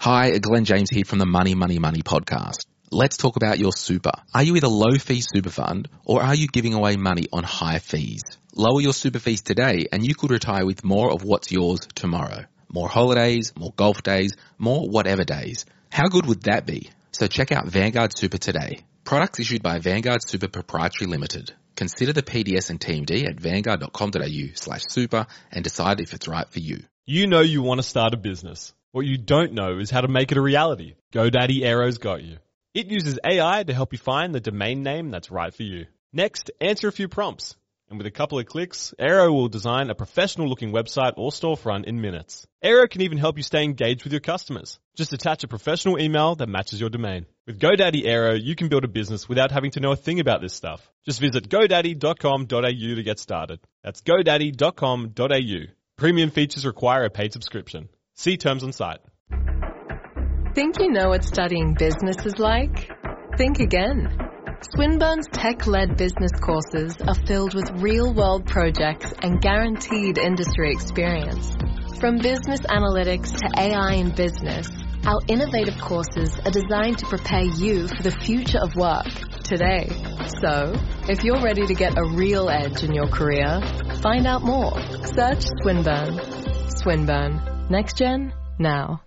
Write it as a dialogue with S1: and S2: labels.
S1: Hi, Glenn James here from the Money podcast. Let's talk about your super. Are you with a low-fee super fund or are you giving away money on high fees? Lower your super fees today and you could retire with more of what's yours tomorrow. More holidays, more golf days, more whatever days. How good would that be? So check out Vanguard Super today. Products issued by Vanguard Super Proprietary Limited. Consider the PDS and TMD at vanguard.com.au/super and decide if it's right for you.
S2: You know you want to start a business. What you don't know is how to make it a reality. GoDaddy Aero's got you. It uses AI to help you find the domain name that's right for you. Next, answer a few prompts. And with a couple of clicks, Aero will design a professional-looking website or storefront in minutes. Aero can even help you stay engaged with your customers. Just attach a professional email that matches your domain. With GoDaddy Aero, you can build a business without having to know a thing about this stuff. Just visit godaddy.com.au to get started. That's godaddy.com.au. Premium features require a paid subscription. See terms on site.
S3: Think you know what studying business is like? Think again. Swinburne's tech-led business courses are filled with real-world projects and guaranteed industry experience. From business analytics to AI in business, our innovative courses are designed to prepare you for the future of work today. So, if you're ready to get a real edge in your career, find out more. Search Swinburne. Swinburne. Next Gen, now.